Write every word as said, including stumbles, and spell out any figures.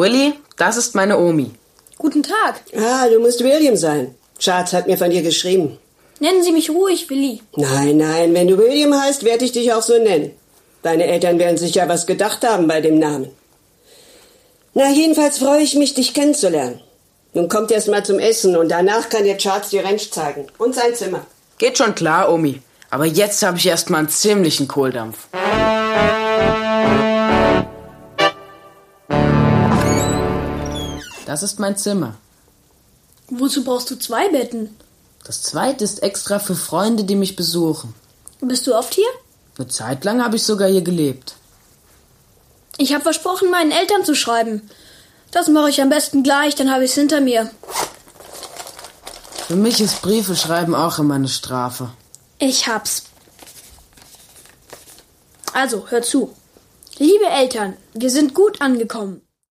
Willi, das ist meine Omi. Guten Tag. Ah, du musst William sein. Schatz hat mir von dir geschrieben. Nennen Sie mich ruhig Willi. Nein, nein, wenn du William heißt, werde ich dich auch so nennen. Deine Eltern werden sich ja was gedacht haben bei dem Namen. Na, jedenfalls freue ich mich, dich kennenzulernen. Nun kommt erst mal zum Essen und danach kann dir Charles die Ranch zeigen. Und sein Zimmer. Geht schon klar, Omi. Aber jetzt habe ich erst mal einen ziemlichen Kohldampf. Das ist mein Zimmer. Wozu brauchst du zwei Betten? Das zweite ist extra für Freunde, die mich besuchen. Bist du oft hier? Eine Zeit lang habe ich sogar hier gelebt. Ich habe versprochen, meinen Eltern zu schreiben. Das mache ich am besten gleich, dann habe ich es hinter mir. Für mich ist Briefe schreiben auch immer eine Strafe. Ich hab's. Also, hör zu. Liebe Eltern, wir sind gut angekommen.